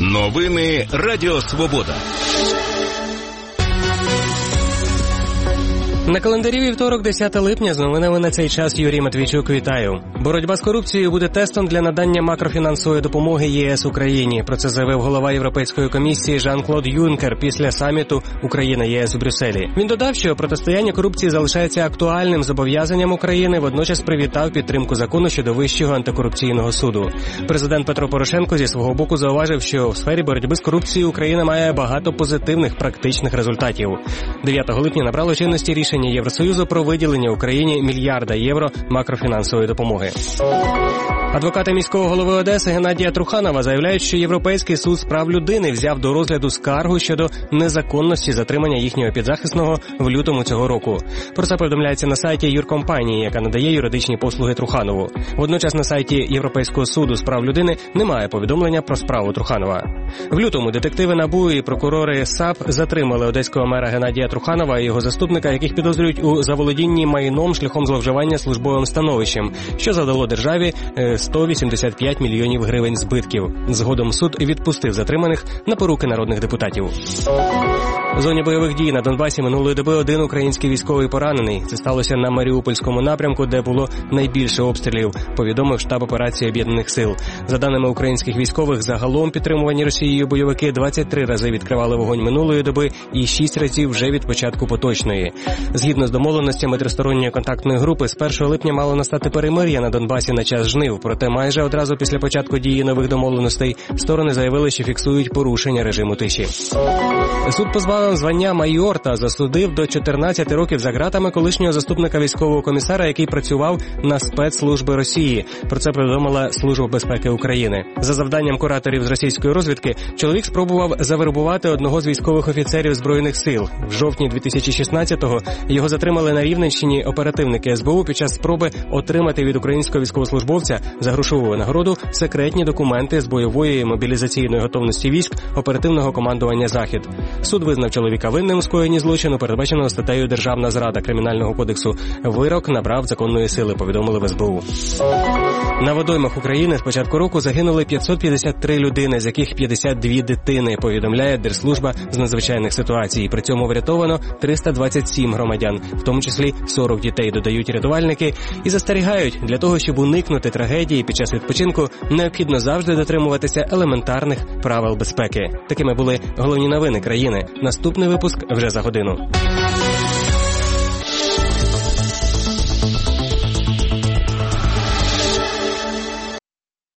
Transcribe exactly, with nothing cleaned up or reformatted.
Новини Радіо Свобода. На календарі вівторок, десяте липня, з новинами на цей час Юрій Матвійчук. Вітаю. Боротьба з корупцією буде тестом для надання макрофінансової допомоги ЄС Україні. Про це заявив голова Європейської комісії Жан-Клод Юнкер після саміту Україна-ЄС у Брюсселі. Він додав, що протистояння корупції залишається актуальним зобов'язанням України, водночас привітав підтримку закону щодо Вищого антикорупційного суду. Президент Петро Порошенко зі свого боку зауважив, що в сфері боротьби з корупцією Україна має багато позитивних практичних результатів. дев'ятого липня набрало чинності рішення Євросоюзу про виділення Україні мільярда євро макрофінансової допомоги. Адвокати міського голови Одеси Геннадія Труханова заявляють, що Європейський суд з прав людини взяв до розгляду скаргу щодо незаконності затримання їхнього підзахисного в лютому цього року. Про це повідомляється на сайті юркомпанії, яка надає юридичні послуги Труханову. Водночас на сайті Європейського суду з прав людини немає повідомлення про справу Труханова. В лютому детективи НАБУ і прокурори САП затримали одеського мера Геннадія Труханова і його заступника, яких підозрюють у заволодінні майном шляхом зловживання службовим становищем, що завдало державі сто вісімдесят п'ять мільйонів гривень збитків. Згодом суд відпустив затриманих на поруки народних депутатів. В зоні бойових дій на Донбасі минулої доби один український військовий поранений. Це сталося на Маріупольському напрямку, де було найбільше обстрілів, повідомив штаб операції Об'єднаних сил. За даними українських військових, загалом підтримувані Росією бойовики двадцять три рази відкривали вогонь минулої доби і шість разів вже від початку поточної. Згідно з домовленостями тристоронньої контактної групи, з першого липня мало настати перемир'я на Донбасі на час жнив. Проте майже одразу після початку дії нових домовленостей сторони заявили, що фіксують порушення режиму тиші. Суд позбавив звання майор та засудив до чотирнадцяти років за ґратами колишнього заступника військового комісара, який працював на спецслужби Росії. Про це повідомила Служба безпеки України. За завданням кураторів з російської розвідки, чоловік спробував завербувати одного з військових офіцерів Збройних сил. В жовтні дві тисячі шістнадцятого його затримали на Рівненщині оперативники ес бе у під час спроби отримати від українського військовослужбовця за грошову нагороду секретні документи з бойової і мобілізаційної готовності військ оперативного командування «Захід». Суд визнав чоловіка винним у скоєнні злочину, передбаченого статтею «Державна зрада» Кримінального кодексу. Вирок набрав законної сили, повідомили в ес бе у. На водоймах України з початку року загинули п'ятсот п'ятдесят три людини, з яких п'ятдесят дві дитини, повідомляє Держслужба з надзвичайних ситуацій. При цьому врятовано триста двадцять сім громадян, в тому числі сорок дітей, додають рятувальники, і застерігають, для того, щоб уникнути трагедії під час відпочинку, необхідно завжди дотримуватися елементарних правил безпеки. Такими були головні новини країни. Наступний випуск вже за годину.